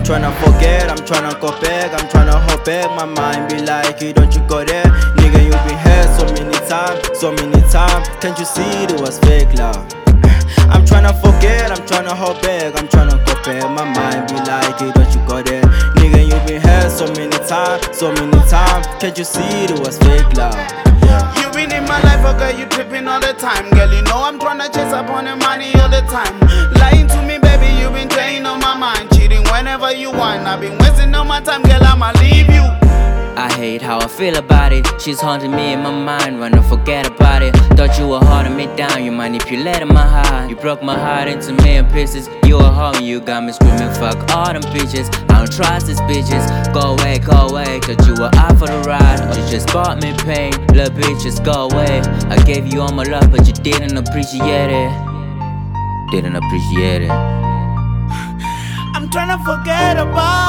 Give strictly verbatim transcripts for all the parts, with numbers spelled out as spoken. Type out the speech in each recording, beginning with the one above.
tryna forget, I'm tryna go back, I'm tryna hold back. My mind be like, hey, don't you go there. Nigga, you been here so many times, so many times. Can't you see it was fake love? I'm tryna forget, I'm tryna hold back, I'm tryna go back. My mind be like, hey, don't you go there. Nigga, you been here so many times, so many times. Can't you see it was fake love? Yeah. You been in my life, oh girl, you tripping all the time. Girl, you know I'm tryna chase up on the money all the time. Lying to me, baby, you been playing on my mind. Cheating whenever you want, I've been wasting all my time. Girl, I'ma leave you. I hate how I feel about it. She's haunting me in my mind, wanna forget about it. Thought you were holding me down, you manipulated my heart. You broke my heart into million pieces. You a homie, you got me screaming, fuck all them bitches. I don't trust these bitches. Go away, go away. Thought you were out for the ride. You just brought me pain. Little bitch, just go away. I gave you all my love, but you didn't appreciate it. Didn't appreciate it. I'm tryna forget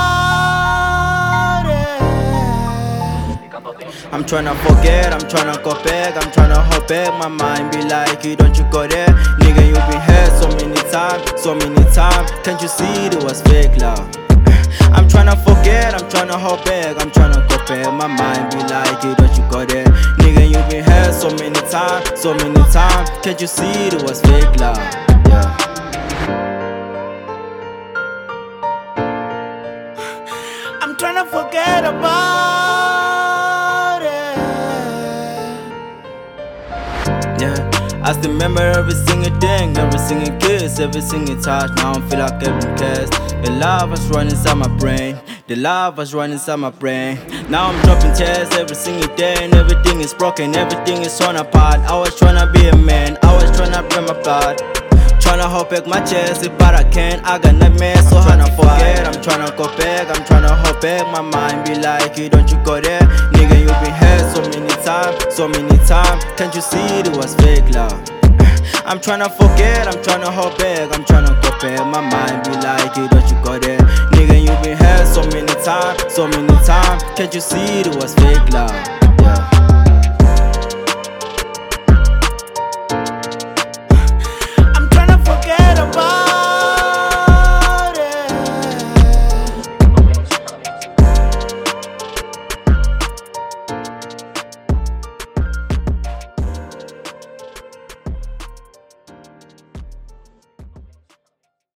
about it. I'm tryna forget, I'm tryna go back, I'm tryna hold back. My mind be like, hey, don't you go there. Nigga, you been here so many times, so many times. Can't you see it was fake love? I'm tryna forget, I'm tryna hold back, I'm tryna go back. My mind be like, hey, don't you go there. Nigga, you been here so many times, so many times. Can't you see it was fake love? Yeah. I'm tryna forget about it. Yeah, I still remember every single thing, every single kiss, every single touch. Now I feel like every cast. The love was running inside my brain. The love was running inside my brain. Now I'm dropping tears every single day, and everything is broken, everything is torn apart. I was tryna be a man, I was tryna bring my blood. Tryna hold back my chest, but I can't. I got nightmares, so I'm tryna forget. I'm tryna go back, I'm tryna hold back. My mind be like, hey, don't you go there. Nigga, you been here so many times, so many times. Can't you see it was fake love? I'm tryna forget, I'm tryna hold back, I'm tryna go back. My mind be like, hey, don't you go there. Nigga, you been here so many times, so many times. Can't you see it was fake love?